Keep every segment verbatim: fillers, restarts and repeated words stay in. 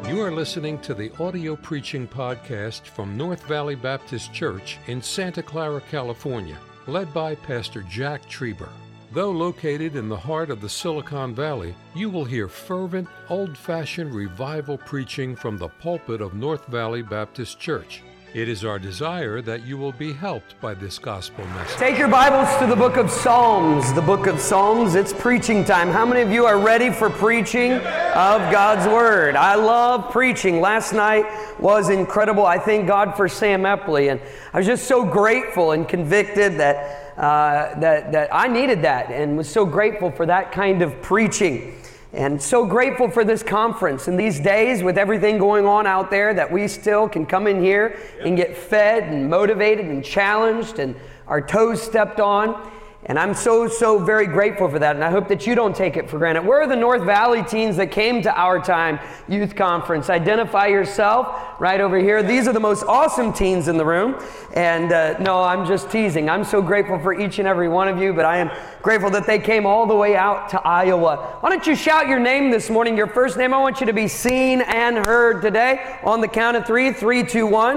You are listening to the audio preaching podcast from North Valley Baptist Church in Santa Clara, California, led by Pastor Jack Trieber. Though located in the heart of the Silicon Valley, you will hear fervent, old-fashioned revival preaching from the pulpit of North Valley Baptist Church. It is our desire that you will be helped by this gospel message. Take your Bibles to the book of Psalms. The book of Psalms, it's preaching time. How many of you are ready for preaching of God's Word? I love preaching. Last night was incredible. I thank God for Sam Epley, and I was just so grateful and convicted that, uh, that, that I needed that and was so grateful for that kind of preaching. And so grateful for this conference and these days with everything going on out there that we still can come in here and get fed and motivated and challenged and our toes stepped on. And I'm so, so very grateful for that. And I hope that you don't take it for granted. Where are the North Valley teens that came to Our Time Youth Conference? Identify yourself right over here. These are the most awesome teens in the room. And uh, no, I'm just teasing. I'm so grateful for each and every one of you, but I am grateful that they came all the way out to Iowa. Why don't you shout your name this morning, your first name? I want you to be seen and heard today. On the count of three, three, two, one.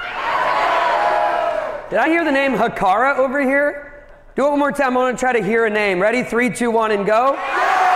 Did I hear the name Hakara over here? Do it one more time. I want to try to hear a name. Ready? Three, two, one, and go. All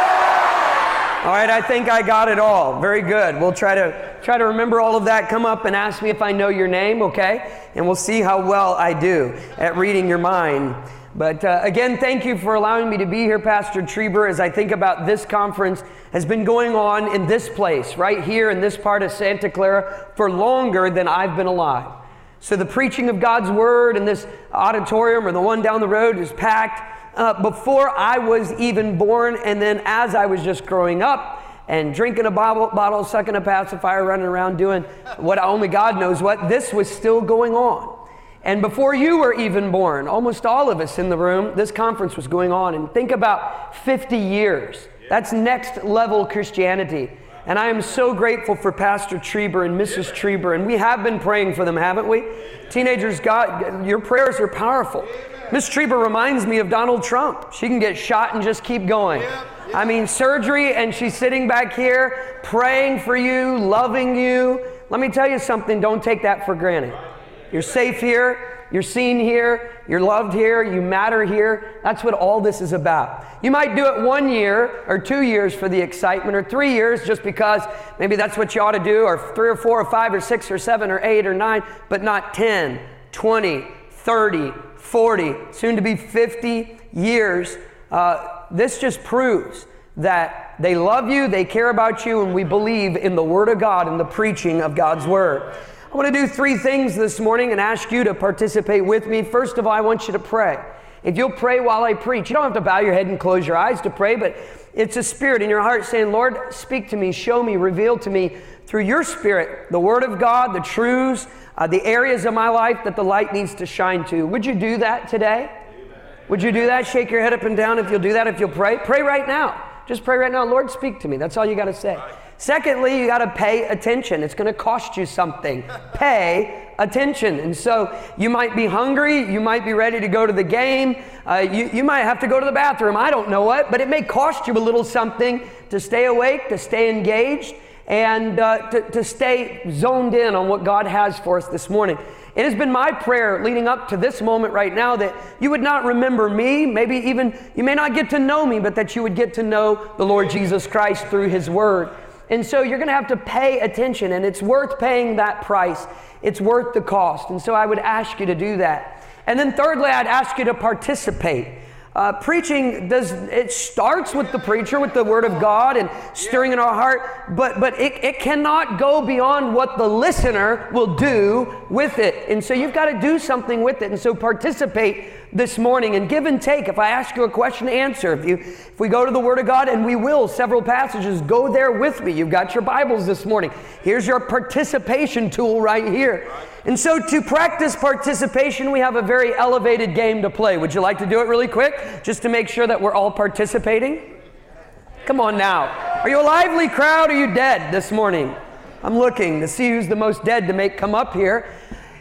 right, I think I got it all. Very good. We'll try to try to remember all of that. Come up and ask me if I know your name, okay? And we'll see how well I do at reading your mind. But uh, again, thank you for allowing me to be here, Pastor Trieber, as I think about this conference has been going on in this place, right here in this part of Santa Clara, for longer than I've been alive. So the preaching of God's Word in this auditorium or the one down the road is packed uh, before I was even born, and then as I was just growing up and drinking a bottle, bottle sucking a pacifier, running around doing what only God knows what, this was still going on. And before you were even born, almost all of us in the room, this conference was going on. And think about fifty years. That's next level Christianity. And I am so grateful for Pastor Trieber and Missus Trieber, and we have been praying for them, haven't we? Teenagers, God, your prayers are powerful. Miss Trieber reminds me of Donald Trump. She can get shot and just keep going. I mean, surgery, and she's sitting back here praying for you, loving you. Let me tell you something, don't take that for granted. You're safe here. You're seen here, you're loved here, you matter here. That's what all this is about. You might do it one year or two years for the excitement, or three years just because maybe that's what you ought to do, or three or four or five or six or seven or eight or nine, but not ten, twenty, thirty, forty, soon to be fifty years. Uh, this just proves that they love you, they care about you, and we believe in the Word of God and the preaching of God's Word. I want to do three things this morning and ask you to participate with me. First of all, I want you to pray. If you'll pray while I preach, you don't have to bow your head and close your eyes to pray, but it's a spirit in your heart saying, Lord, speak to me, show me, reveal to me through your Spirit the Word of God, the truths, uh, the areas of my life that the light needs to shine to. Would you do that today? Amen. Would you do that? Shake your head up and down if you'll do that, if you'll pray. Pray right now. Just pray right now. Lord, speak to me. That's all you got to say. Secondly, you got to pay attention. It's going to cost you something. Pay attention. And so you might be hungry. You might be ready to go to the game. Uh, you, you might have to go to the bathroom. I don't know what, but it may cost you a little something to stay awake, to stay engaged, and uh, to, to stay zoned in on what God has for us this morning. It has been my prayer leading up to this moment right now that you would not remember me, maybe even, you may not get to know me, but that you would get to know the Lord Jesus Christ through His Word. And so you're going to have to pay attention, and it's worth paying that price. It's worth the cost. And so I would ask you to do that. And then thirdly, I'd ask you to participate. Uh, preaching, does it starts with the preacher, with the Word of God and stirring in our heart, but but it, it cannot go beyond what the listener will do with it. And so you've got to do something with it. And so participate this morning and give and take. If I ask you a question, answer. If you if we go to the Word of God, and we will, several passages, go there with me. You've got your Bibles this morning. Here's your participation tool right here. And so to practice participation, we have a very elevated game to play. Would you like to do it really quick, just to make sure that we're all participating? Come on now. Are you a lively crowd, or are you dead this morning? I'm looking to see who's the most dead to make come up here.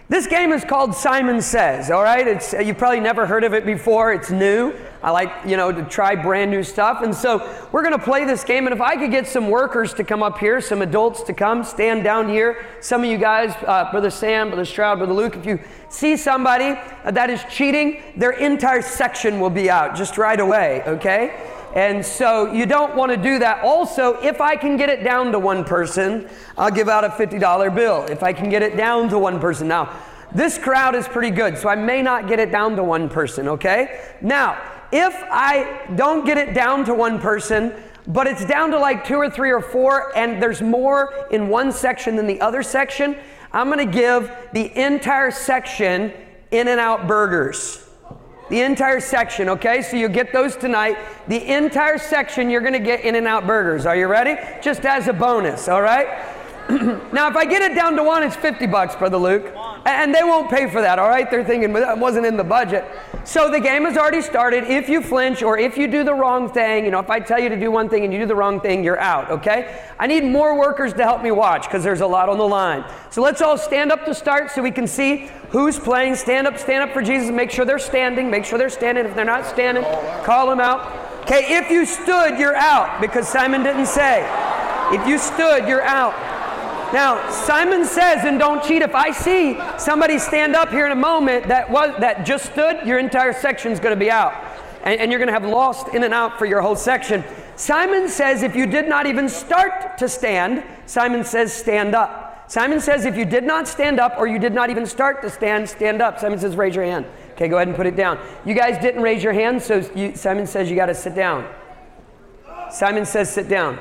This game is called Simon Says, all right? It's, you've probably never heard of it before. It's new. I like, you know, to try brand new stuff. And so we're going to play this game. And if I could get some workers to come up here, some adults to come, stand down here. Some of you guys, uh, Brother Sam, Brother Stroud, Brother Luke, if you see somebody that is cheating, their entire section will be out just right away, okay? And so you don't want to do that. Also, if I can get it down to one person, I'll give out a fifty dollar bill. If I can get it down to one person. Now, this crowd is pretty good, so I may not get it down to one person, okay? Now, if I don't get it down to one person, but it's down to like two or three or four, and there's more in one section than the other section, I'm going to give the entire section In-N-Out burgers. The entire section, okay? So you get those tonight. The entire section, you're going to get In-N-Out burgers. Are you ready? Just as a bonus, all right? Now, if I get it down to one, it's fifty bucks, Brother Luke. And they won't pay for that, all right? They're thinking, well, that wasn't in the budget. So the game has already started. If you flinch or if you do the wrong thing, you know, if I tell you to do one thing and you do the wrong thing, you're out, okay? I need more workers to help me watch because there's a lot on the line. So let's all stand up to start so we can see who's playing. Stand up, stand up for Jesus. Make sure they're standing. Make sure they're standing. If they're not standing, call them out. Okay, if you stood, you're out because Simon didn't say. If you stood, you're out. Now, Simon says, and don't cheat, if I see somebody stand up here in a moment that was that just stood, your entire section is going to be out. And, and you're going to have lost In-N-Out for your whole section. Simon says, if you did not even start to stand, Simon says, stand up. Simon says, if you did not stand up or you did not even start to stand, stand up. Simon says, raise your hand. Okay, go ahead and put it down. You guys didn't raise your hand, so you, Simon says you got to sit down. Simon says, sit down.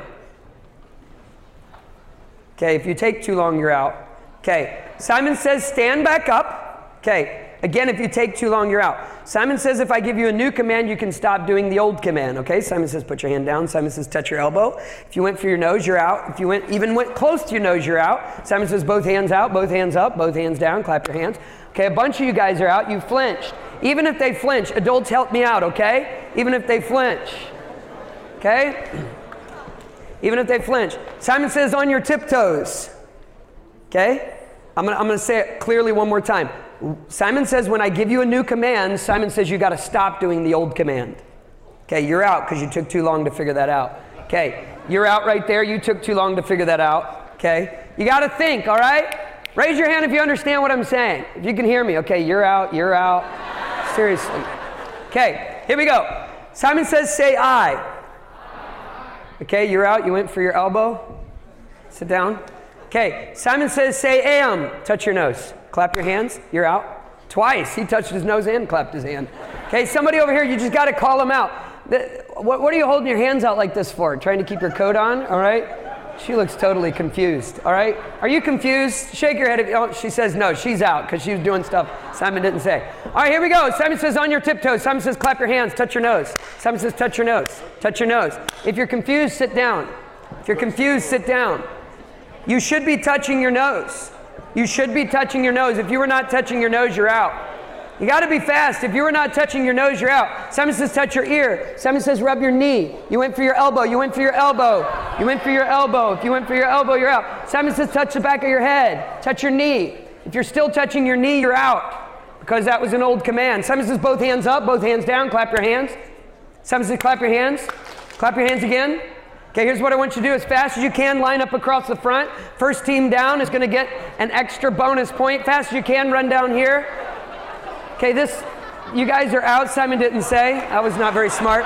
Okay, if you take too long, you're out. Okay, Simon says stand back up. Okay, again, if you take too long, you're out. Simon says if I give you a new command, you can stop doing the old command. Okay, Simon says put your hand down. Simon says touch your elbow. If you went for your nose, you're out. If you went even went close to your nose, you're out. Simon says both hands out, both hands up, both hands down, clap your hands. Okay, a bunch of you guys are out. You flinched. Even if they flinch, adults help me out, okay? Even if they flinch. Okay? Even if they flinch. Simon says on your tiptoes. Okay? I'm gonna, I'm gonna say it clearly one more time. Simon says when I give you a new command, Simon says you gotta stop doing the old command. Okay, you're out because you took too long to figure that out. Okay, you're out right there. You took too long to figure that out. Okay, you gotta think, all right? Raise your hand if you understand what I'm saying. If you can hear me. Okay, you're out, you're out. Seriously. Okay, here we go. Simon says say I. Okay, you're out. You went for your elbow. Sit down. Okay, Simon says, say am. Touch your nose. Clap your hands. You're out. Twice. He touched his nose and clapped his hand. Okay, somebody over here, you just got to call him out. The, what, what are you holding your hands out like this for? Trying to keep your coat on? All right. She looks totally confused. All right. Are you confused? Shake your head. If, oh, she says no. She's out because she was doing stuff Simon didn't say. All right, here we go. Simon says on your tiptoes. Simon says clap your hands. Touch your nose. Simon says touch your nose. Touch your nose. If you're confused, sit down. If you're confused, sit down. You should be touching your nose. You should be touching your nose. If you were not touching your nose, you're out. You got to be fast. If you were not touching your nose, you're out. Simon says touch your ear. Simon says rub your knee. You went for your elbow. You went for your elbow. You went for your elbow. If you went for your elbow, you're out. Simon says touch the back of your head. Touch your knee. If you're still touching your knee, you're out because that was an old command. Simon says both hands up, both hands down. Clap your hands. Simon says clap your hands. Clap your hands again. Okay, here's what I want you to do as fast as you can. Line up across the front. First team down is going to get an extra bonus point. Fast as you can, run down here. Okay, this, you guys are out. Simon didn't say. I was not very smart.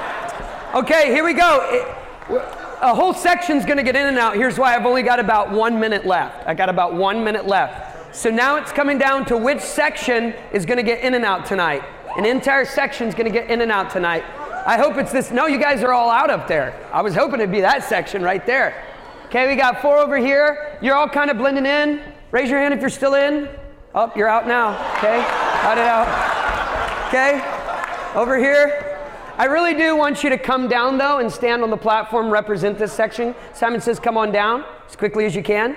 Okay, here we go. It, a whole section's going to get in and out. Here's why I've only got about one minute left. I got about one minute left. So now it's coming down to which section is going to get in and out tonight. An entire section's going to get in and out tonight. I hope it's this. No, you guys are all out up there. I was hoping it'd be that section right there. Okay, we got four over here. You're all kind of blending in. Raise your hand if you're still in. Oh, you're out now. Okay, got it out. Okay, over here. I really do want you to come down though and stand on the platform, represent this section. Simon says come on down as quickly as you can.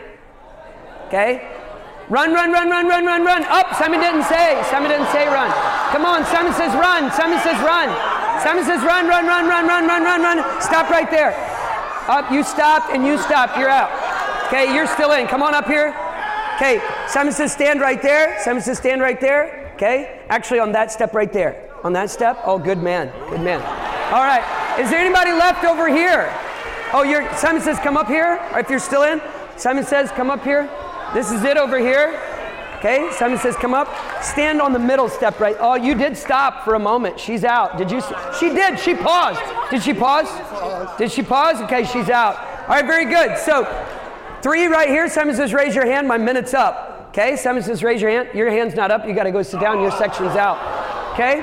Okay. Run, run, run, run, run, run, run. Up. Simon didn't say. Simon didn't say run. Come on. Simon says run. Simon says run. Simon says run, run, run, run, run, run, run, run. Stop right there. Up. You stopped and you stopped. You're out. Okay. You're still in. Come on up here. Okay, Simon says stand right there. Simon says stand right there. Okay, actually on that step right there. On that step. Oh, good man. Good man. All right. Is there anybody left over here? Oh, you're, Simon says come up here. Or if you're still in, Simon says come up here. This is it over here. Okay, Simon says come up. Stand on the middle step right. Oh, you did stop for a moment. She's out. Did you? She did. She paused. Did she pause? Did she pause? Okay, she's out. All right, very good. So three right here. Simon says raise your hand. My minute's up. Okay, Simon says raise your hand. Your hand's not up. You got to go sit down. Your section's out. Okay.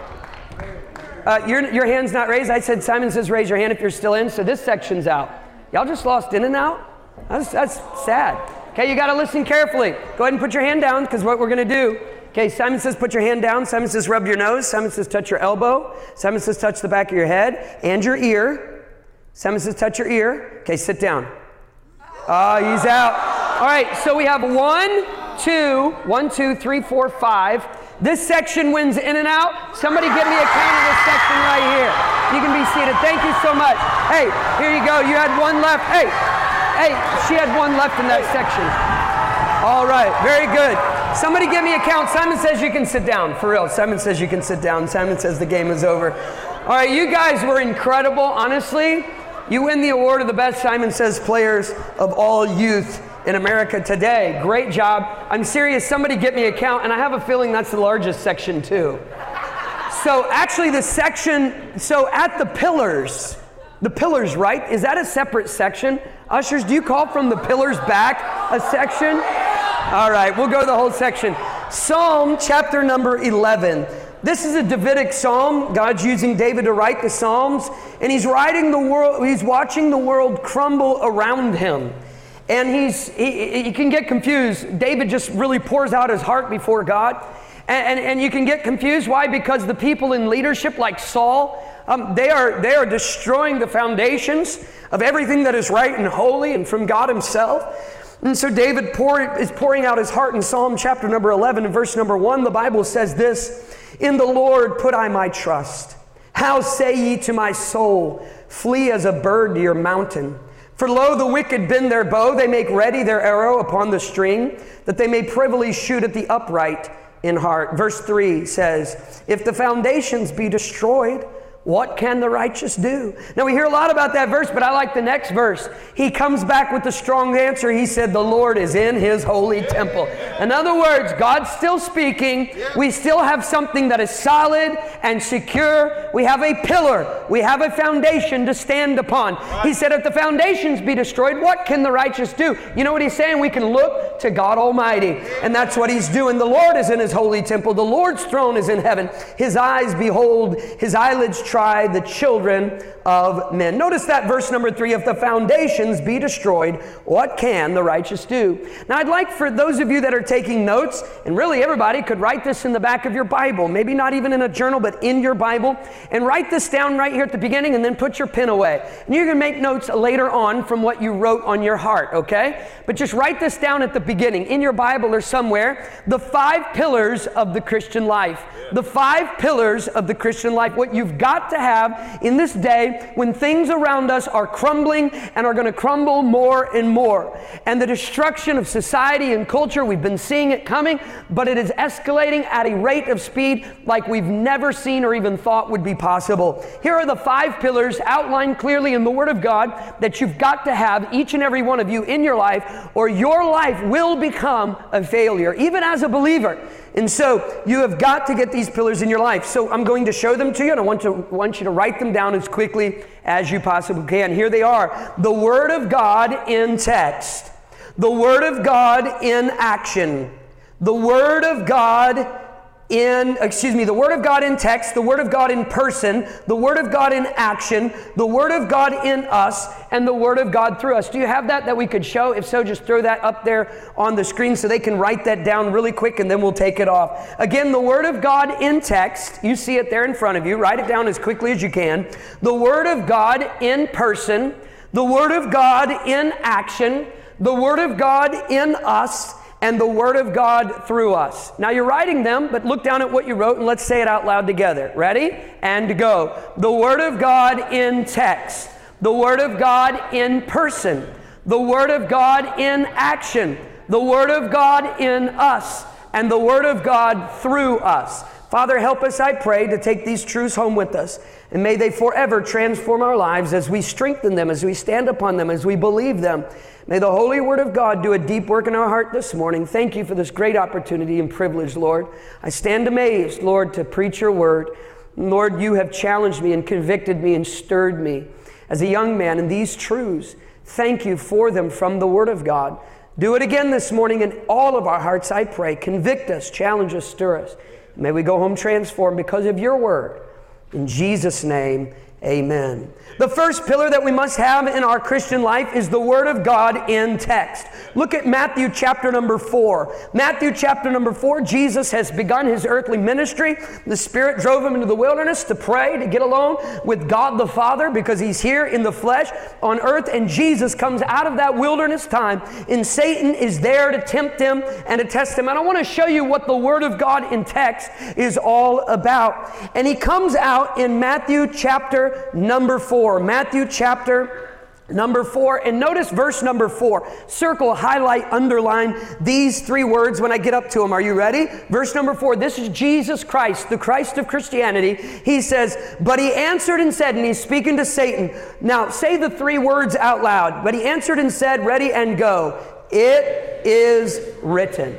Uh, your, your hand's not raised. I said Simon says raise your hand if you're still in. So this section's out. Y'all just lost in and out? That's, that's sad. Okay, you got to listen carefully. Go ahead and put your hand down because what we're going to do. Okay, Simon says put your hand down. Simon says rub your nose. Simon says touch your elbow. Simon says touch the back of your head and your ear. Simon says touch your ear. Okay, sit down. Oh, he's out. All right, so we have one, two, one, two, three, four, five. This section wins in and out. Somebody give me a count of this section right here. You can be seated. Thank you so much. Hey, here you go. You had one left. Hey, hey, she had one left in that section. All right, very good. Somebody give me a count. Simon says you can sit down. For real, Simon says you can sit down. Simon says the game is over. All right, you guys were incredible. Honestly, you win the award of the best Simon Says players of all youth in America today. Great job. I'm serious. Somebody get me a count, and I have a feeling that's the largest section too. So actually the section, so at the pillars, the pillars, right? Is that a separate section? Ushers, do you call from the pillars back a section? All right, we'll go to the whole section. Psalm chapter number eleven. This is a Davidic psalm. God's using David to write the Psalms, and he's writing the world, he's watching the world crumble around him. And he's he, he can get confused. David just really pours out his heart before God. And, and, and you can get confused. Why? Because the people in leadership like Saul, um, they are they are destroying the foundations of everything that is right and holy and from God himself. And so David pour, is pouring out his heart in Psalm chapter number eleven and verse number one. The Bible says this, "In the Lord put I my trust. How say ye to my soul, flee as a bird to your mountain? For lo, the wicked bend their bow, they make ready their arrow upon the string, that they may privily shoot at the upright in heart." Verse three says, "If the foundations be destroyed, what can the righteous do?" Now we hear a lot about that verse, but I like the next verse. He comes back with the strong answer. He said, "The Lord is in his holy temple." In other words, God's still speaking. We still have something that is solid and secure. We have a pillar. We have a foundation to stand upon. He said, if the foundations be destroyed, what can the righteous do? You know what he's saying? We can look to God Almighty. And that's what he's doing. The Lord is in his holy temple. The Lord's throne is in heaven. His eyes behold, his eyelids try the children of men. Notice that verse number three, if the foundations be destroyed, what can the righteous do? Now I'd like for those of you that are taking notes, and really everybody could write this in the back of your Bible, maybe not even in a journal, but in your Bible, and write this down right here at the beginning and then put your pen away. And you can make notes later on from what you wrote on your heart, okay? But just write this down at the beginning, in your Bible or somewhere, the five pillars of the Christian life. The five pillars of the Christian life, what you've got to have in this day when things around us are crumbling and are going to crumble more and more. And the destruction of society and culture, we've been seeing it coming, but it is escalating at a rate of speed like we've never seen or even thought would be possible. Here are the five pillars outlined clearly in the Word of God that you've got to have, each and every one of you, in your life, or your life will become a failure, even as a believer. And so you have got to get these pillars in your life. So I'm going to show them to you, and I want to want you to write them down as quickly as you possibly can. Here they are. The Word of God in text. The Word of God in action. The Word of God in, excuse me, the Word of God in text, the Word of God in person, the Word of God in action, the Word of God in us, and the Word of God through us. Do you have that that we could show? If so, just throw that up there on the screen so they can write that down really quick, and then we'll take it off. Again, the Word of God in text. You see it there in front of you. Write it down as quickly as you can. The Word of God in person, the Word of God in action, the Word of God in us, and the Word of God through us. Now you're writing them, but look down at what you wrote and let's say it out loud together. Ready? And go. The Word of God in text. The Word of God in person. The Word of God in action. the Word of God in us, and the Word of God through us. Father, help us, I pray, to take these truths home with us, and may they forever transform our lives as we strengthen them, as we stand upon them, as we believe them. May the Holy Word of God do a deep work in our heart this morning. Thank you for this great opportunity and privilege, Lord. I stand amazed, Lord, to preach your word. Lord, you have challenged me and convicted me and stirred me as a young man in these truths. Thank you for them from the Word of God. Do it again this morning in all of our hearts, I pray. Convict us, challenge us, stir us. May we go home transformed because of your word. In Jesus' name, amen. The first pillar that we must have in our Christian life is the Word of God in text. Look at Matthew chapter number four. Matthew chapter number four, Jesus has begun his earthly ministry. The Spirit drove him into the wilderness to pray, to get alone with God the Father, because he's here in the flesh on earth, and Jesus comes out of that wilderness time, and Satan is there to tempt him and to test him. And I want to show you what the Word of God in text is all about. And he comes out in Matthew chapter number four. Matthew chapter number four, and notice verse number four. Circle, highlight, underline these three words when I get up to them. Are you ready? Verse number four. This is Jesus Christ, the Christ of Christianity. He says, but he answered and said, and he's speaking to Satan. Now, say the three words out loud. But he answered and said, ready and go. It is written.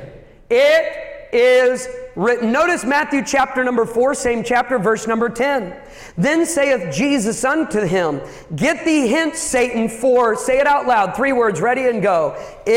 It is written. Notice Matthew chapter number four, same chapter, verse number ten. Then saith Jesus unto him, get thee hence, Satan, for, say it out loud, three words, ready and go.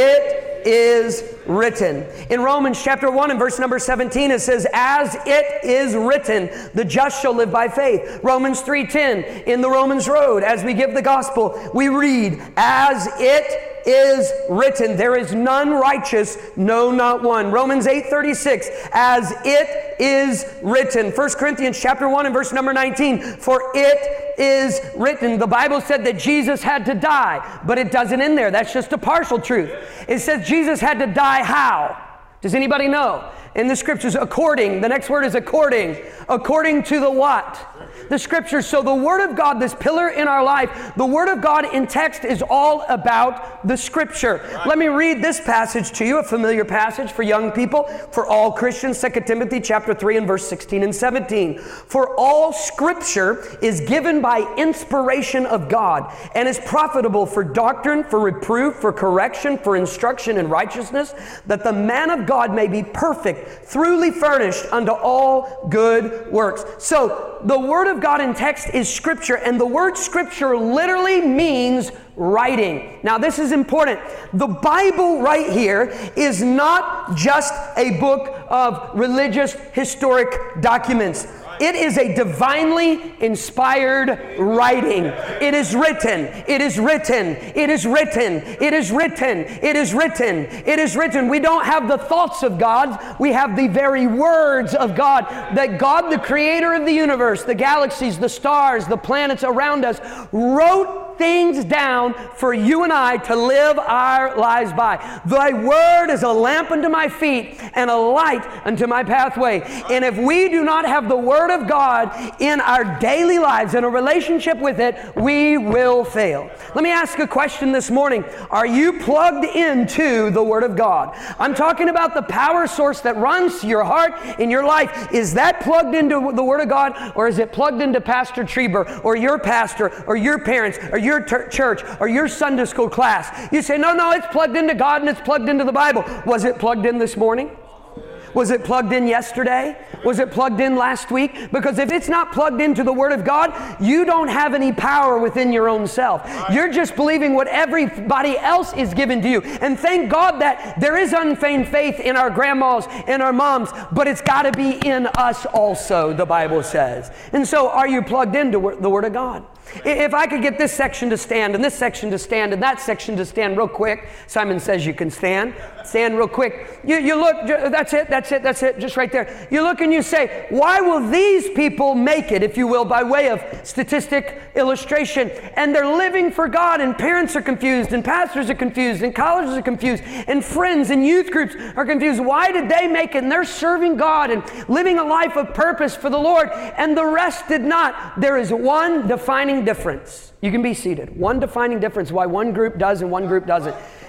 It is written. In Romans chapter one and verse number seventeen, it says, as it is written, the just shall live by faith. Romans three ten, in the Romans Road, as we give the gospel, we read, as it is written, there is none righteous, no, not one. Romans eight thirty-six, as it is written. First Corinthians chapter one and verse number nineteen, for it is written. The Bible said that Jesus had to die, but it doesn't in there. That's just a partial truth. It says Jesus had to die how? Does anybody know? In the scriptures, according, the next word is according. According to the what? The scriptures. So the Word of God, this pillar in our life, the Word of God in text is all about the scripture. Right. Let me read this passage to you, a familiar passage for young people, for all Christians, Second Timothy chapter three and verse sixteen and seventeen. For all scripture is given by inspiration of God and is profitable for doctrine, for reproof, for correction, for instruction in righteousness, that the man of God may be perfect, truly furnished unto all good works. So the Word of God in text is scripture, and the word scripture literally means writing. Now this is important. The Bible right here is not just a book of religious historic documents. It is a divinely inspired writing. It is written. It is written. It is written. It is written. It is written. It is written. We don't have the thoughts of God. We have the very words of God. That God, the creator of the universe, the galaxies, the stars, the planets around us, wrote things down for you and I to live our lives by. Thy word is a lamp unto my feet and a light unto my pathway. And if we do not have the Word of God in our daily lives, in a relationship with it, we will fail. Let me ask a question this morning. Are you plugged into the Word of God? I'm talking about the power source that runs your heart in your life. Is that plugged into the Word of God, or is it plugged into Pastor Trieber or your pastor or your parents or your ter- church or your Sunday school class? You say, no, no, it's plugged into God and it's plugged into the Bible. Was it plugged in this morning? Was it plugged in yesterday? Was it plugged in last week? Because if it's not plugged into the Word of God, you don't have any power within your own self. You're just believing what everybody else is given to you. And thank God that there is unfeigned faith in our grandmas and our moms, but it's got to be in us also, the Bible says. And so are you plugged into the Word of God? If I could get this section to stand and this section to stand and that section to stand real quick. Simon says you can stand. Stand real quick. You, you look, that's it, that's it, that's it, just right there. You look and you say, why will these people make it, if you will, by way of statistic illustration? And they're living for God, and parents are confused, and pastors are confused, and colleges are confused, and friends and youth groups are confused. Why did they make it? And they're serving God and living a life of purpose for the Lord, and the rest did not. There is one defining difference. You can be seated. One defining difference why one group does and one group doesn't.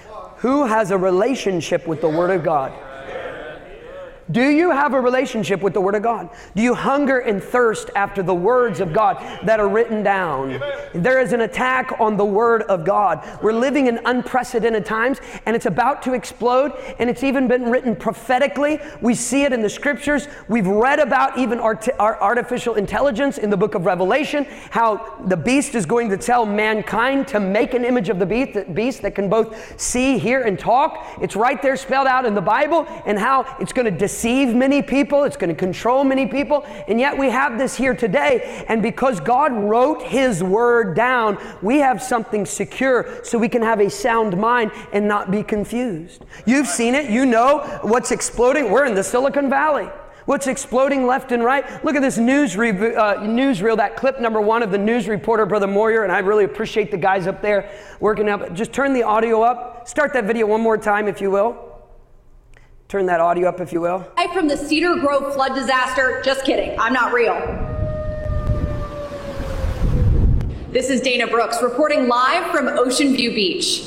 Who has a relationship with the Word of God? Do you have a relationship with the Word of God? Do you hunger and thirst after the words of God that are written down? There is an attack on the Word of God. We're living in unprecedented times, and it's about to explode, and it's even been written prophetically. We see it in the Scriptures. We've read about even art- artificial intelligence in the book of Revelation, how the beast is going to tell mankind to make an image of the beast, beast that can both see, hear, and talk. It's right there spelled out in the Bible, and how it's going to deceive many people, it's going to control many people, and yet we have this here today, and because God wrote His Word down, we have something secure so we can have a sound mind and not be confused. You've seen it, you know what's exploding. We're in the Silicon Valley. What's exploding left and right? Look at this news re- uh, newsreel, that clip number one of the news reporter, Brother Moyer, and I really appreciate the guys up there working up. Just turn the audio up. Start that video one more time, if you will. Turn that audio up, if you will. Live from the Cedar Grove flood disaster. Just kidding. I'm not real. This is Dana Brooks reporting live from Ocean View Beach.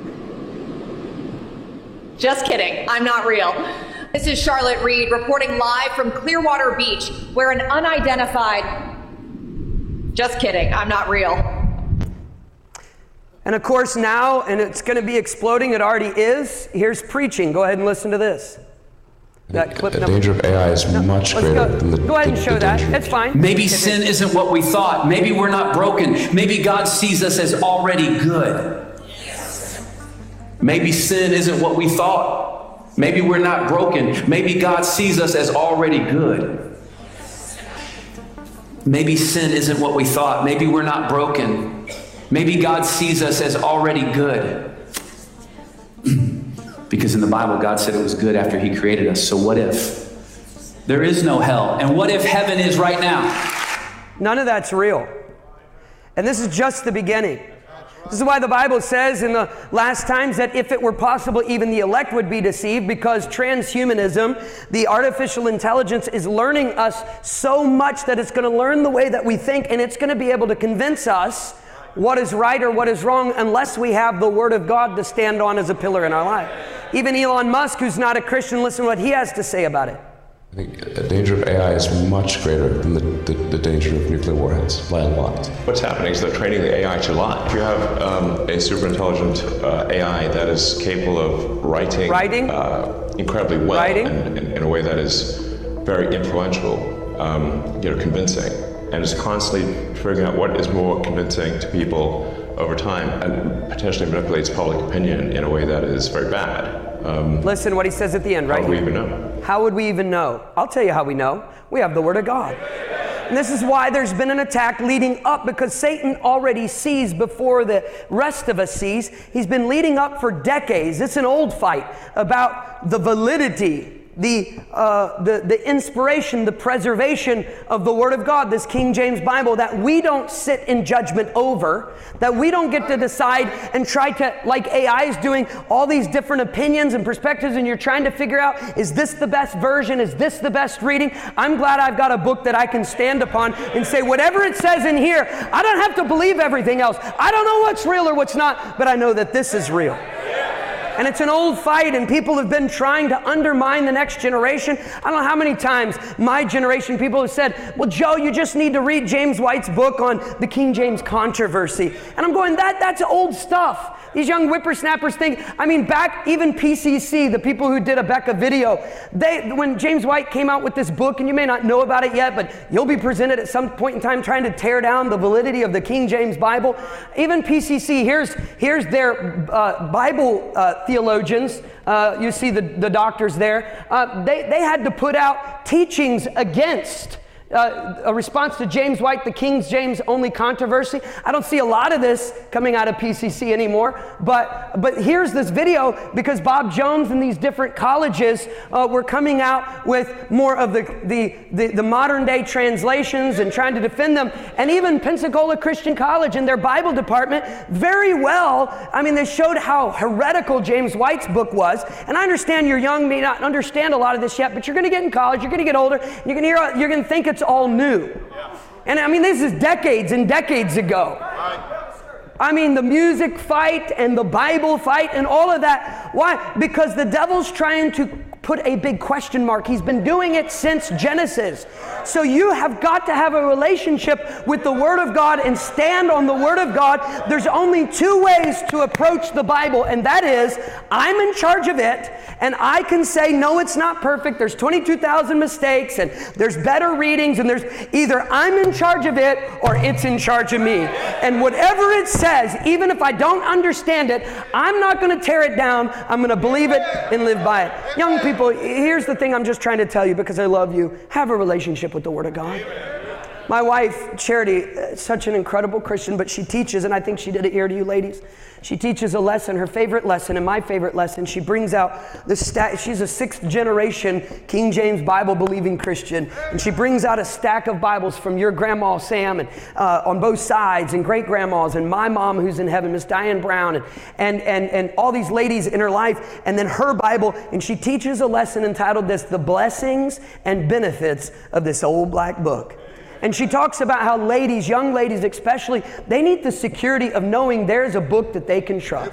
Just kidding. I'm not real. This is Charlotte Reed reporting live from Clearwater Beach, where an unidentified... Just kidding. I'm not real. And of course now, and it's going to be exploding, it already is, here's preaching. Go ahead and listen to this. That clip the number. danger of A I is no, much greater go. than the Go ahead and the, show the that. danger. It's fine. Maybe sin isn't what we thought. Maybe we're not broken. Maybe God sees us as already good. Maybe sin isn't what we thought. Maybe we're not broken. Maybe God sees us as already good. Maybe sin isn't what we thought. Maybe we're not broken. Maybe God sees us as already good. Because in the Bible, God said it was good after He created us. So what if there is no hell? And what if heaven is right now? None of that's real. And this is just the beginning. This is why the Bible says in the last times that if it were possible, even the elect would be deceived, because transhumanism, the artificial intelligence, is learning us so much that it's going to learn the way that we think, and it's going to be able to convince us what is right or what is wrong unless we have the Word of God to stand on as a pillar in our life. Even Elon Musk, who's not a Christian, listen to what he has to say about it. I think the danger of A I is much greater than the, the, the danger of nuclear warheads, by a lot. What's happening is they're training the A I to lie. If you have um, a super intelligent uh, A I that is capable of writing, writing? Uh, incredibly well writing? and in, in a way that is very influential, um, you know, convincing, and is constantly figuring out what is more convincing to people over time, and potentially manipulates public opinion in a way that is very bad. Um, Listen what he says at the end, right? How would we even know? How would we even know? I'll tell you how we know. We have the Word of God. And this is why there's been an attack leading up, because Satan already sees before the rest of us sees. He's been leading up for decades. It's an old fight about the validity, the, uh, the, the inspiration, the preservation of the Word of God, this King James Bible, that we don't sit in judgment over, that we don't get to decide and try to, like A I is doing, all these different opinions and perspectives, and you're trying to figure out, is this the best version? Is this the best reading? I'm glad I've got a book that I can stand upon and say, whatever it says in here, I don't have to believe everything else. I don't know what's real or what's not, but I know that this is real. And it's an old fight, and people have been trying to undermine the next generation. I don't know how many times my generation people have said, well, Joe, you just need to read James White's book on the King James controversy. And I'm going, that that's old stuff. These young whippersnappers think, I mean, back even P C C, the people who did a Becca video, they, when James White came out with this book, and you may not know about it yet, but you'll be presented at some point in time trying to tear down the validity of the King James Bible. Even P C C, here's, here's their uh, Bible uh, theologians. Uh, you see the, the doctors there. Uh, they, they had to put out teachings against Uh, a response to James White, the King James only controversy. I don't see a lot of this coming out of P C C anymore, but but here's this video, because Bob Jones and these different colleges uh, were coming out with more of the, the, the, the modern day translations and trying to defend them. And even Pensacola Christian College in their Bible department, very well, I mean, they showed how heretical James White's book was. And I understand you're young, may not understand a lot of this yet, but you're going to get in college, you're going to get older, and you're going to hear, you're going to think it's all new. Yeah. And I mean, this is decades and decades ago. Right. I mean, the music fight and the Bible fight and all of that. Why? Because the devil's trying to put a big question mark. He's been doing it since Genesis. So you have got to have a relationship with the Word of God and stand on the Word of God. There's only two ways to approach the Bible, and that is, I'm in charge of it, and I can say, no, it's not perfect. There's twenty-two thousand mistakes, and there's better readings, and there's either I'm in charge of it or it's in charge of me. And whatever it says, even if I don't understand it, I'm not going to tear it down. I'm going to believe it and live by it. Young people, People, here's the thing I'm just trying to tell you because I love you. Have a relationship with the Word of God. My wife, Charity, is such an incredible Christian, but she teaches, and I think she did it here to you ladies. She teaches a lesson, her favorite lesson, and my favorite lesson. She brings out the stack. She's a sixth generation King James Bible believing Christian, and she brings out a stack of Bibles from your grandma Sam, and uh, on both sides, and great grandmas, and my mom who's in heaven, Miss Diane Brown, and, and and and all these ladies in her life, and then her Bible, and she teaches a lesson entitled this: "The Blessings and Benefits of This Old Black Book." And she talks about how ladies, young ladies especially, they need the security of knowing there's a book that they can trust.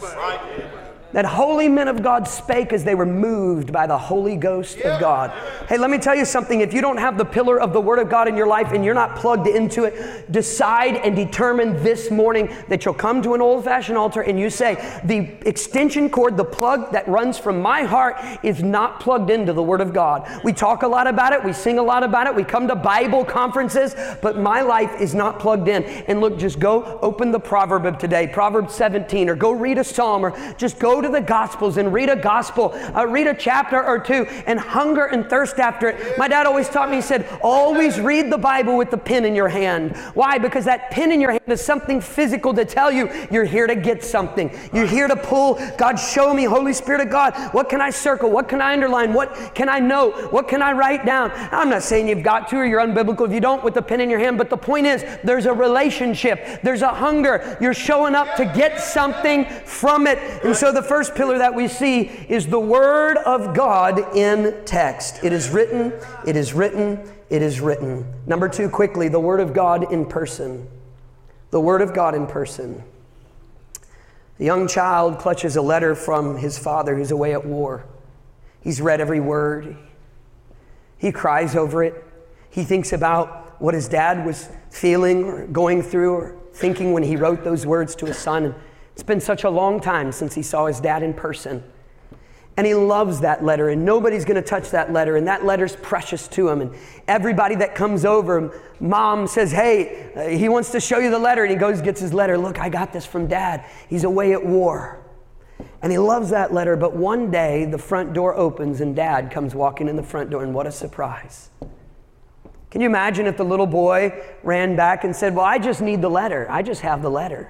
That holy men of God spake as they were moved by the Holy Ghost of God. Hey, let me tell you something. If you don't have the pillar of the Word of God in your life and you're not plugged into it, decide and determine this morning that you'll come to an old-fashioned altar and you say, the extension cord, the plug that runs from my heart is not plugged into the Word of God. We talk a lot about it. We sing a lot about it. We come to Bible conferences, but my life is not plugged in. And look, just go open the proverb of today, Proverbs seventeen, or go read a psalm, or just go to the Gospels and read a gospel, uh, read a chapter or two, and hunger and thirst after it. My dad always taught me, he said, always read the Bible with the pen in your hand. Why? Because that pen in your hand is something physical to tell you you're here to get something. You're here to pull, God, show me, Holy Spirit of God, what can I circle? What can I underline? What can I note? What can I write down? I'm not saying you've got to or you're unbiblical if you don't with the pen in your hand, but the point is there's a relationship. There's a hunger. You're showing up to get something from it. And so the first pillar that we see is the Word of God in text. It is written, it is written, it is written. Number two, quickly, the Word of God in person. The Word of God in person. The young child clutches a letter from his father who's away at war. He's read every word. He cries over it. He thinks about what his dad was feeling or going through or thinking when he wrote those words to his son. It's been such a long time since he saw his dad in person. And he loves that letter, and nobody's going to touch that letter, and that letter's precious to him. And everybody that comes over, mom says, hey, uh, he wants to show you the letter, and he goes, gets his letter. Look, I got this from dad. He's away at war. And he loves that letter, but one day the front door opens, and dad comes walking in the front door, and what a surprise. Can you imagine if the little boy ran back and said, well, I just need the letter. I just have the letter.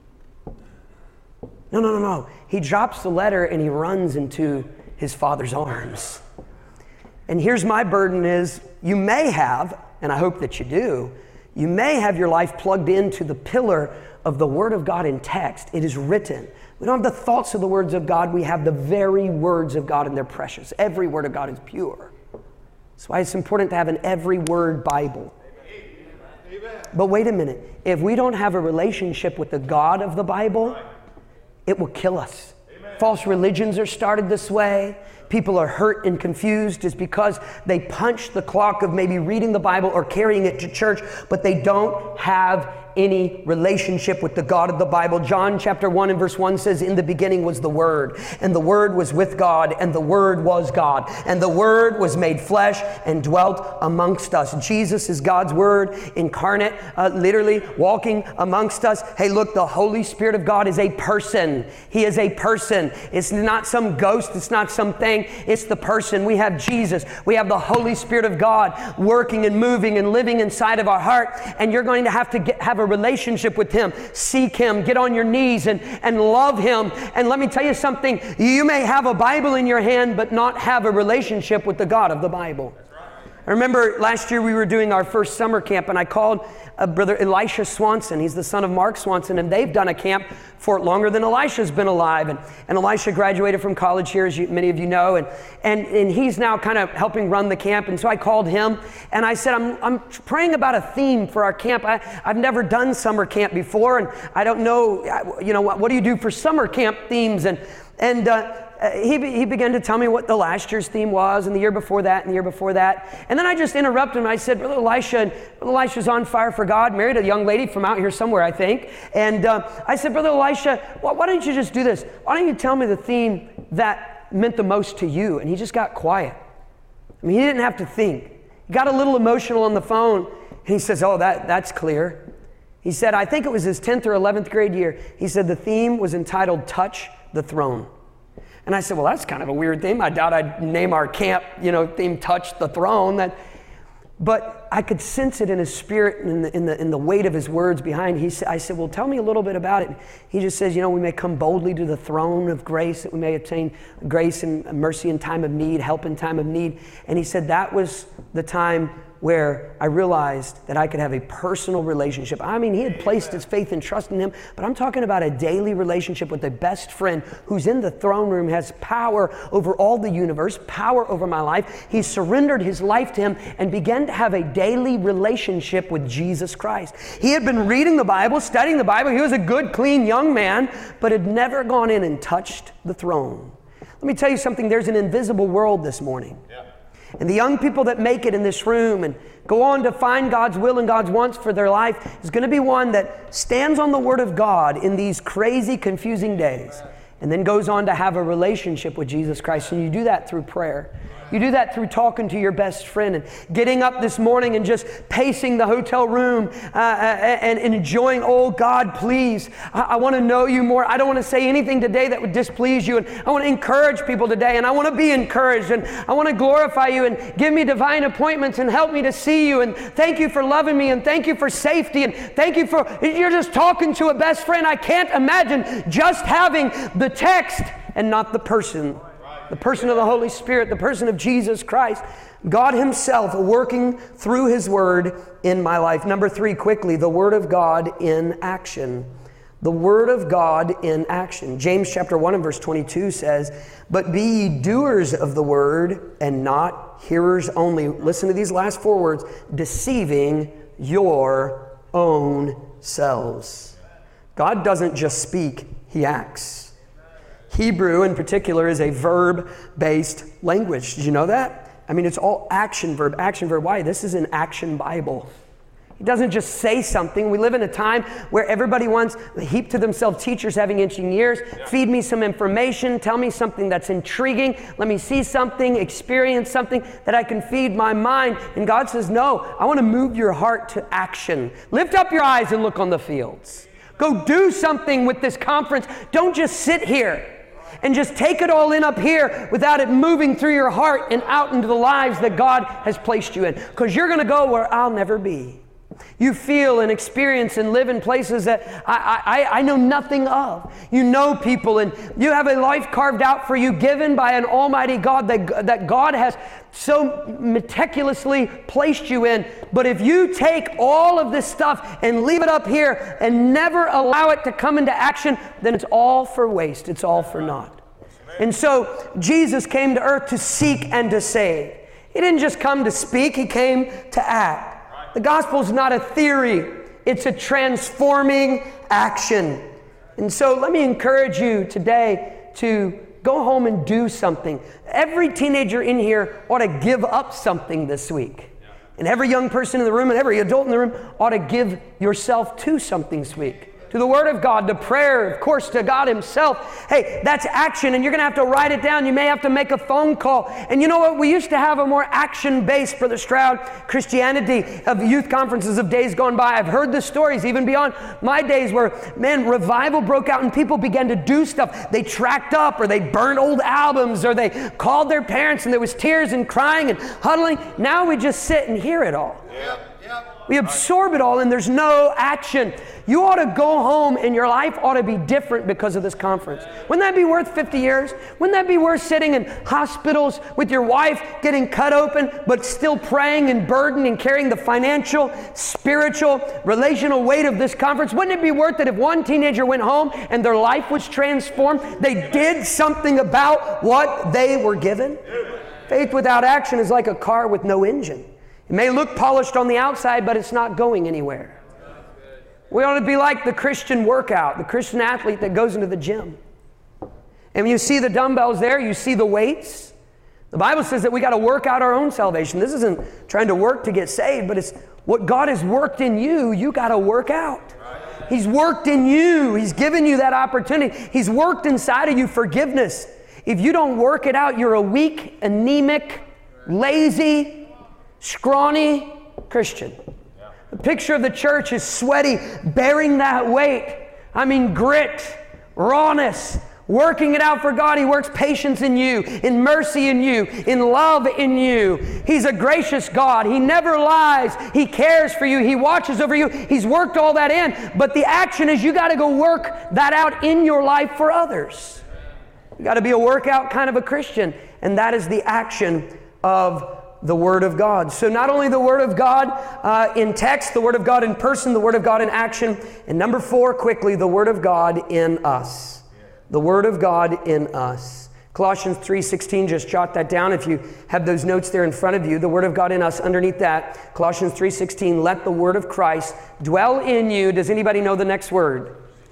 No, no, no, no. He drops the letter and he runs into his father's arms. And here's my burden is, you may have, and I hope that you do, you may have your life plugged into the pillar of the Word of God in text. It is written. We don't have the thoughts of the words of God. We have the very words of God, and they're precious. Every word of God is pure. That's why it's important to have an every word Bible. But wait a minute. If we don't have a relationship with the God of the Bible, it will kill us. Amen. False religions are started this way. People are hurt and confused just because they punch the clock of maybe reading the Bible or carrying it to church, but they don't have any relationship with the God of the Bible. John chapter one and verse one says, in the beginning was the Word, and the Word was with God, and the Word was God, and the Word was made flesh and dwelt amongst us. Jesus is God's Word incarnate, uh, literally walking amongst us. Hey, look, the Holy Spirit of God is a person. He is a person. It's not some ghost. It's not something. It's the person. We have Jesus. We have the Holy Spirit of God working and moving and living inside of our heart, and you're going to have to get, have a relationship with Him. Seek Him. Get on your knees and, and love Him. And let me tell you something. You may have a Bible in your hand but not have a relationship with the God of the Bible. I remember last year we were doing our first summer camp, and I called uh, Brother Elisha Swanson. He's the son of Mark Swanson, and they've done a camp for longer than Elisha's been alive. And, and Elisha graduated from college here, as you, many of you know, and, and, and he's now kind of helping run the camp. And so I called him, and I said, I'm, I'm praying about a theme for our camp. I, I've never done summer camp before, and I don't know, you know, what, what do you do for summer camp themes? And, and uh, Uh, he, he began to tell me what the last year's theme was, and the year before that, and the year before that. And then I just interrupted him. I said, Brother Elisha, Brother Elisha's on fire for God, married a young lady from out here somewhere, I think. And uh, I said, Brother Elisha, why, why don't you just do this? Why don't you tell me the theme that meant the most to you? And he just got quiet. I mean, he didn't have to think. He got a little emotional on the phone, and he says, oh, that, that's clear. He said, I think it was his tenth or eleventh grade year. He said the theme was entitled Touch the Throne. And I said, well, that's kind of a weird theme. I doubt I'd name our camp, you know, theme Touch the Throne. That, but I could sense it in his spirit and in the, in the, in the weight of his words behind. He said, I said, well, tell me a little bit about it. He just says, you know, we may come boldly to the throne of grace, that we may obtain grace and mercy in time of need, help in time of need. And he said that was the time where I realized that I could have a personal relationship. I mean, he had placed his faith and trust in him, but I'm talking about a daily relationship with a best friend who's in the throne room, has power over all the universe, power over my life. He surrendered his life to him and began to have a daily relationship with Jesus Christ. He had been reading the Bible, studying the Bible. He was a good, clean young man, but had never gone in and touched the throne. Let me tell you something. There's an invisible world this morning. Yeah. And the young people that make it in this room and go on to find God's will and God's wants for their life is going to be one that stands on the Word of God in these crazy, confusing days and then goes on to have a relationship with Jesus Christ. And you do that through prayer. You do that through talking to your best friend and getting up this morning and just pacing the hotel room uh, and, and enjoying, oh God, please, I, I want to know you more. I don't want to say anything today that would displease you. And I want to encourage people today, and I want to be encouraged, and I want to glorify you and give me divine appointments and help me to see you. And thank you for loving me, and thank you for safety, and thank you for, you're just talking to a best friend. I can't imagine just having the text and not the person. The person of the Holy Spirit, the person of Jesus Christ, God Himself working through His Word in my life. Number three, quickly, the Word of God in action. The Word of God in action. James chapter one and verse twenty-two says, but be ye doers of the Word and not hearers only. Listen to these last four words, deceiving your own selves. God doesn't just speak, He acts. Hebrew in particular is a verb-based language. Did you know that? I mean, it's all action verb, action verb. Why? This is an action Bible. He doesn't just say something. We live in a time where everybody wants to heap to themselves teachers having itching ears. Yeah. Feed me some information. Tell me something that's intriguing. Let me see something, experience something that I can feed my mind. And God says, no, I want to move your heart to action. Lift up your eyes and look on the fields. Go do something with this conference. Don't just sit here and just take it all in up here without it moving through your heart and out into the lives that God has placed you in. Because you're going to go where I'll never be. You feel and experience and live in places that I, I, I know nothing of. You know people, and you have a life carved out for you, given by an almighty God that, that God has so meticulously placed you in. But if you take all of this stuff and leave it up here and never allow it to come into action, then it's all for waste. It's all for naught. And so Jesus came to earth to seek and to save. He didn't just come to speak, He came to act. The gospel is not a theory. It's a transforming action. And so let me encourage you today to go home and do something. Every teenager in here ought to give up something this week. And every young person in the room and every adult in the room ought to give yourself to something this week. To the Word of God, to prayer, of course, to God Himself. Hey, that's action, and you're going to have to write it down. You may have to make a phone call. And you know what? We used to have a more action-based, Brother Stroud, Christianity of youth conferences of days gone by. I've heard the stories, even beyond my days, where, man, revival broke out and people began to do stuff. They tracked up, or they burned old albums, or they called their parents, and there was tears and crying and huddling. Now we just sit and hear it all. Yep, yep. We absorb it all and there's no action. You ought to go home and your life ought to be different because of this conference. Wouldn't that be worth fifty years? Wouldn't that be worth sitting in hospitals with your wife getting cut open, but still praying and burdened and carrying the financial, spiritual, relational weight of this conference? Wouldn't it be worth it if one teenager went home and their life was transformed? They did something about what they were given? Faith without action is like a car with no engine. It may look polished on the outside, but it's not going anywhere. We ought to be like the Christian workout, the Christian athlete that goes into the gym. And when you see the dumbbells there, you see the weights. The Bible says that we got to work out our own salvation. This isn't trying to work to get saved, but it's what God has worked in you, you got to work out. He's worked in you. He's given you that opportunity. He's worked inside of you forgiveness. If you don't work it out, you're a weak, anemic, lazy, scrawny Christian. The picture of the church is sweaty, bearing that weight. I mean, grit, rawness, working it out for God. He works patience in you, in mercy in you, in love in you. He's a gracious God. He never lies. He cares for you. He watches over you. He's worked all that in. But the action is you got to go work that out in your life for others. You got to be a workout kind of a Christian. And that is the action of the Word of God. So not only the Word of God uh, in text, the Word of God in person, the Word of God in action, and number four, quickly, the Word of God in us. The Word of God in us. Colossians three sixteen, just jot that down if you have those notes there in front of you. The Word of God in us, underneath that, Colossians three sixteen, let the Word of Christ dwell in you. Does anybody know the next word?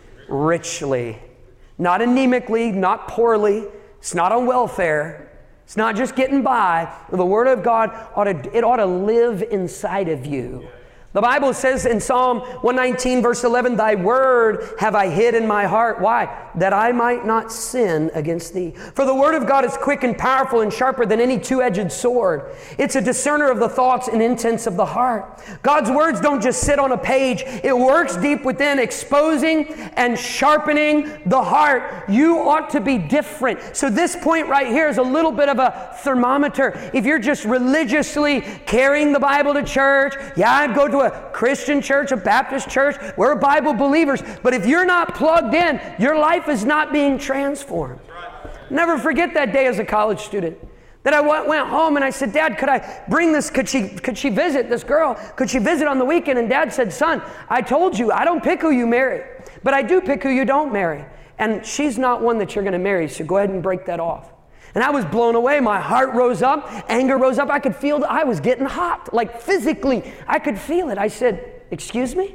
Richly. Not anemically, not poorly. It's not on welfare. It's not just getting by. The Word of God, ought to, it ought to live inside of you. The Bible says in Psalm one nineteen, verse eleven, thy word have I hid in my heart. Why? That I might not sin against thee. For the Word of God is quick and powerful and sharper than any two-edged sword. It's a discerner of the thoughts and intents of the heart. God's words don't just sit on a page. It works deep within, exposing and sharpening the heart. You ought to be different. So this point right here is a little bit of a thermometer. If you're just religiously carrying the Bible to church, yeah, I'd go to a a Christian church, a Baptist church, we're Bible believers. But if you're not plugged in, your life is not being transformed. Never forget that day as a college student that I went home and I said, Dad, could I bring this, could she, could she visit this girl? Could she visit on the weekend? And Dad said, son, I told you, I don't pick who you marry, but I do pick who you don't marry. And she's not one that you're going to marry, so go ahead and break that off. And I was blown away. My heart rose up. Anger rose up. I could feel that I was getting hot. Like physically, I could feel it. I said, excuse me?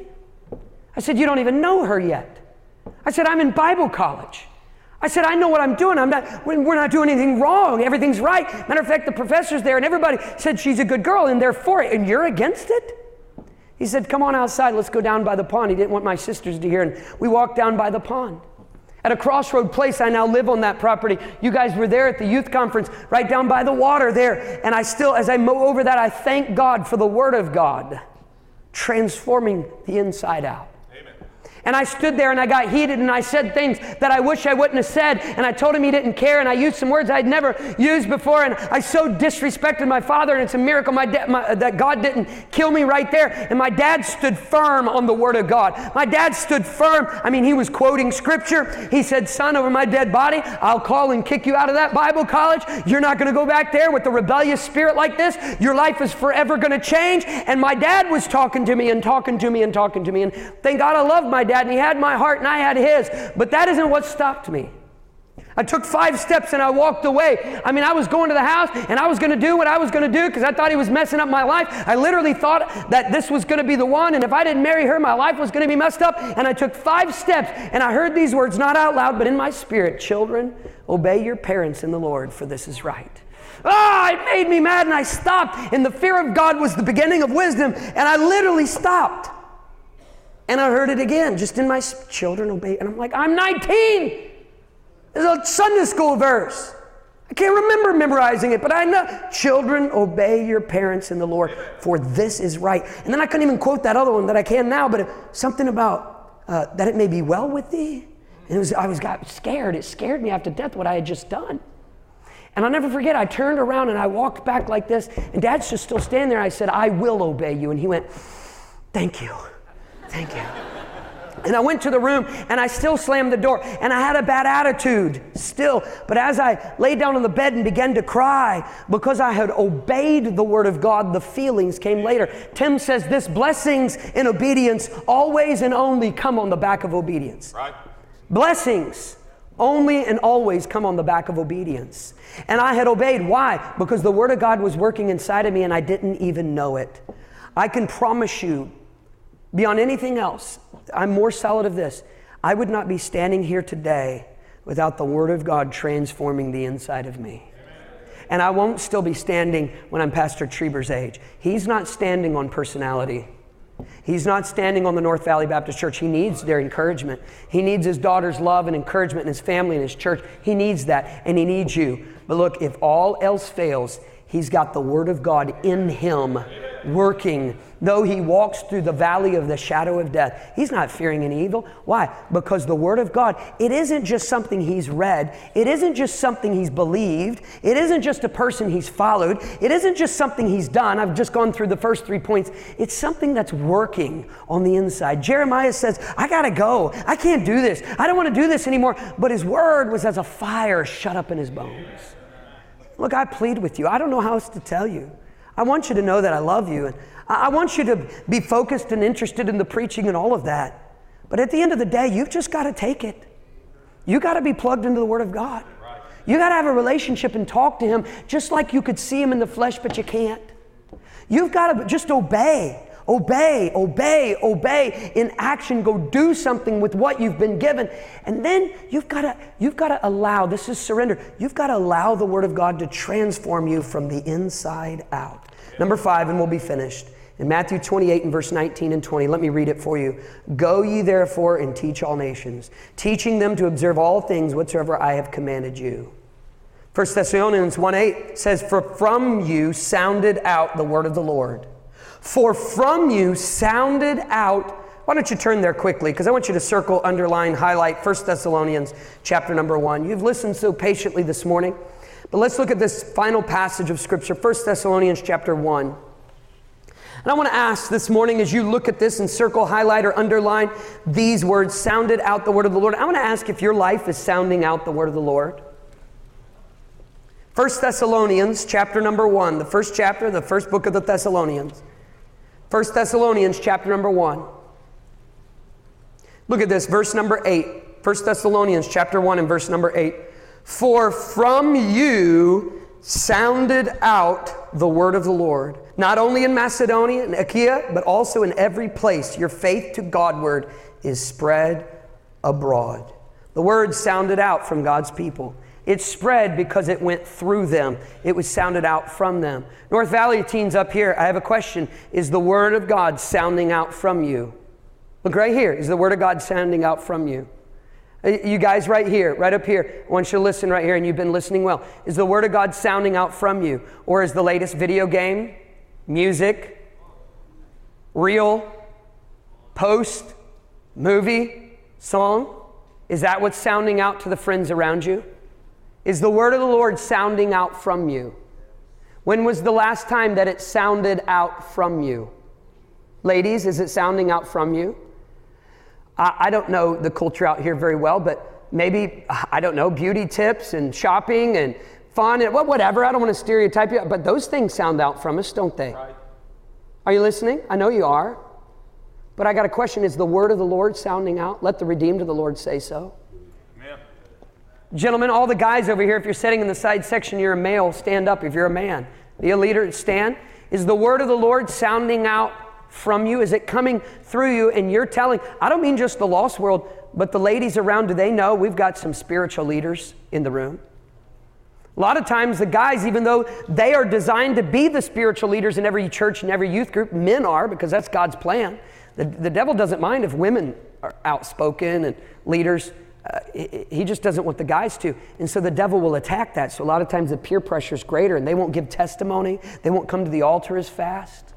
I said, you don't even know her yet. I said, I'm in Bible college. I said, I know what I'm doing. I'm not, we're not doing anything wrong. Everything's right. Matter of fact, the professor's there and everybody said she's a good girl and they're for it. And you're against it? He said, come on outside. Let's go down by the pond. He didn't want my sisters to hear. And we walked down by the pond. At a crossroad place, I now live on that property. You guys were there at the youth conference, right down by the water there. And I still, as I mow over that, I thank God for the Word of God transforming the inside out. And I stood there and I got heated and I said things that I wish I wouldn't have said. And I told him he didn't care and I used some words I'd never used before. And I so disrespected my father, and it's a miracle my da- my, that God didn't kill me right there. And my dad stood firm on the Word of God. My dad stood firm. I mean, he was quoting Scripture. He said, son, over my dead body, I'll call and kick you out of that Bible college. You're not going to go back there with a rebellious spirit like this. Your life is forever going to change. And my dad was talking to me and talking to me and talking to me. And thank God I loved my dad. Dad, and he had my heart and I had his, but that isn't what stopped me. I took five steps and I walked away. I mean, I was going to the house and I was going to do what I was going to do because I thought he was messing up my life. I literally thought that this was going to be the one, and if I didn't marry her, my life was going to be messed up. And I took five steps and I heard these words, not out loud, but in my spirit: children, obey your parents in the Lord, for this is right. Ah, oh, it made me mad and I stopped. And the fear of God was the beginning of wisdom, and I literally stopped. And I heard it again, just in my children obey. And I'm like, I'm nineteen. It's a Sunday school verse. I can't remember memorizing it, but I know. Children, obey your parents in the Lord, for this is right. And then I couldn't even quote that other one that I can now, but something about uh, that it may be well with thee. And it was, I was got scared. It scared me after death what I had just done. And I'll never forget, I turned around and I walked back like this, and Dad's just still standing there. I said, I will obey you. And he went, Thank you. Thank you. And I went to the room and I still slammed the door and I had a bad attitude still. But as I laid down on the bed and began to cry because I had obeyed the word of God, the feelings came later. Tim says this: blessings in obedience always and only come on the back of obedience. Right. Blessings only and always come on the back of obedience. And I had obeyed. Why? Because the word of God was working inside of me and I didn't even know it. I can promise you, beyond anything else, I'm more solid of this. I would not be standing here today without the Word of God transforming the inside of me. And I won't still be standing when I'm Pastor Trieber's age. He's not standing on personality. He's not standing on the North Valley Baptist Church. He needs their encouragement. He needs his daughter's love and encouragement and his family and his church. He needs that, and he needs you. But look, if all else fails, he's got the Word of God in him, working. Though he walks through the valley of the shadow of death, he's not fearing any evil. Why? Because the Word of God, it isn't just something he's read. It isn't just something he's believed. It isn't just a person he's followed. It isn't just something he's done. I've just gone through the first three points. It's something that's working on the inside. Jeremiah says, I gotta go. I can't do this. I don't want to do this anymore. But his word was as a fire shut up in his bones. Look, I plead with you. I don't know how else to tell you. I want you to know that I love you. And I want you to be focused and interested in the preaching and all of that. But at the end of the day, you've just got to take it. You got to be plugged into the Word of God. You got to have a relationship and talk to Him just like you could see Him in the flesh, but you can't. You've got to just obey. Obey, obey, obey in action. Go do something with what you've been given. And then you've got to, you've got to allow, this is surrender, you've got to allow the Word of God to transform you from the inside out. Number five, and we'll be finished. In Matthew twenty-eight and verse nineteen and twenty, let me read it for you. Go ye therefore and teach all nations, teaching them to observe all things whatsoever I have commanded you. First Thessalonians one eight says, for from you sounded out the word of the Lord. For from you sounded out. Why don't you turn there quickly? Because I want you to circle, underline, highlight First Thessalonians chapter number one. You've listened so patiently this morning. But let's look at this final passage of Scripture, First Thessalonians chapter one. And I want to ask this morning, as you look at this and circle, highlight, or underline these words, sounded out the word of the Lord. I want to ask if your life is sounding out the word of the Lord. First Thessalonians chapter number one, the first chapter, the first book of the Thessalonians. First Thessalonians chapter number one. Look at this, verse number eight. First Thessalonians chapter one and verse number eight. For from you sounded out the word of the Lord, not only in Macedonia and Achaia, but also in every place. Your faith to Godward is spread abroad. The word sounded out from God's people. It spread because it went through them. It was sounded out from them. North Valley teens up here, I have a question. Is the word of God sounding out from you? Look right here. Is the word of God sounding out from you? You guys right here, right up here, I want you to listen right here, and you've been listening well. Is the word of God sounding out from you? Or is the latest video game, music, reel, post, movie, song, is that what's sounding out to the friends around you? Is the word of the Lord sounding out from you? When was the last time that it sounded out from you? Ladies, is it sounding out from you? I, I don't know the culture out here very well, but maybe, I don't know, beauty tips and shopping and fun and well, whatever. I don't want to stereotype you, but those things sound out from us, don't they? Right. Are you listening? I know you are. But I got a question. Is the word of the Lord sounding out? Let the redeemed of the Lord say so. Gentlemen, all the guys over here, if you're sitting in the side section, you're a male, stand up. If you're a man, be a leader, stand. Is the word of the Lord sounding out from you? Is it coming through you and you're telling? I don't mean just the lost world, but the ladies around, do they know we've got some spiritual leaders in the room? A lot of times the guys, even though they are designed to be the spiritual leaders in every church and every youth group, men are, because that's God's plan. The, the devil doesn't mind if women are outspoken and leaders. Uh, he, he just doesn't want the guys to. And so the devil will attack that. So a lot of times the peer pressure is greater and they won't give testimony. They won't come to the altar as fast.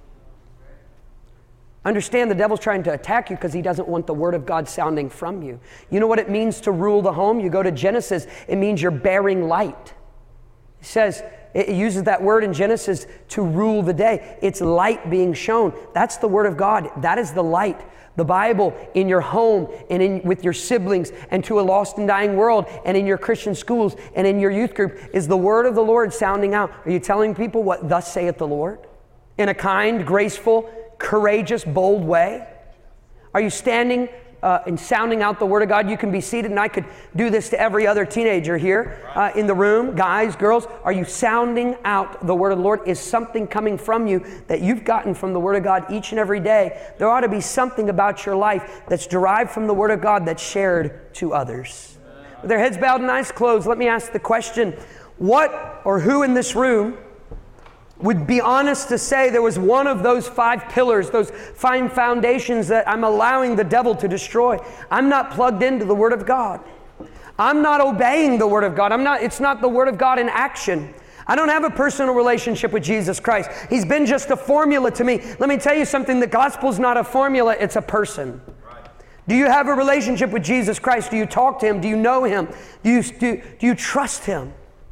Understand the devil's trying to attack you because he doesn't want the word of God sounding from you. You know what it means to rule the home? You go to Genesis, it means you're bearing light. It says, It uses that word in Genesis to rule the day. It's light being shown. That's the Word of God. That is the light. The Bible in your home and in, with your siblings and to a lost and dying world and in your Christian schools and in your youth group is the Word of the Lord sounding out. Are you telling people what thus saith the Lord? In a kind, graceful, courageous, bold way? Are you standing Uh, and sounding out the Word of God? You can be seated, and I could do this to every other teenager here uh, in the room. Guys, girls, are you sounding out the Word of the Lord? Is something coming from you that you've gotten from the Word of God each and every day? There ought to be something about your life that's derived from the Word of God that's shared to others. With their heads bowed and eyes closed, let me ask the question, what or who in this room would be honest to say there was one of those five pillars, those five foundations that I'm allowing the devil to destroy? I'm not plugged into the Word of God. I'm not obeying the Word of God. I'm not, it's not the Word of God in action. I don't have a personal relationship with Jesus Christ. He's been just a formula to me. Let me tell you something, the gospel's not a formula, it's a person. Do you have a relationship with Jesus Christ? Do you talk to Him? Do you know Him? Do you, do, do you trust Him?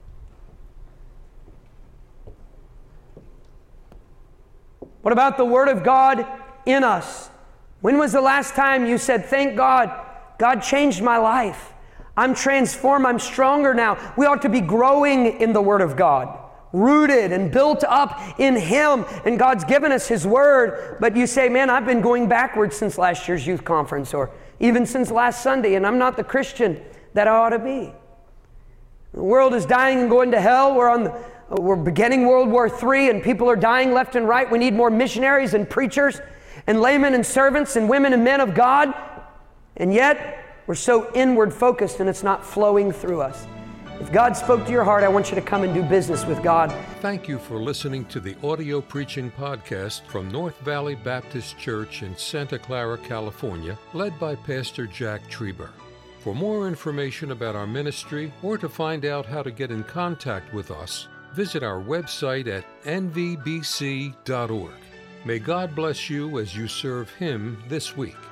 What about the Word of God in us? When was the last time you said, thank God, God changed my life. I'm transformed, I'm stronger now. We ought to be growing in the Word of God, rooted and built up in Him, and God's given us His Word. But you say, man, I've been going backwards since last year's youth conference, or even since last Sunday, and I'm not the Christian that I ought to be. The world is dying and going to hell. We're on the We're beginning World War Three, and people are dying left and right. We need more missionaries and preachers and laymen and servants and women and men of God. And yet, we're so inward focused and it's not flowing through us. If God spoke to your heart, I want you to come and do business with God. Thank you for listening to the audio preaching podcast from North Valley Baptist Church in Santa Clara, California, led by Pastor Jack Trieber. For more information about our ministry or to find out how to get in contact with us, visit our website at n v b c dot org. May God bless you as you serve Him this week.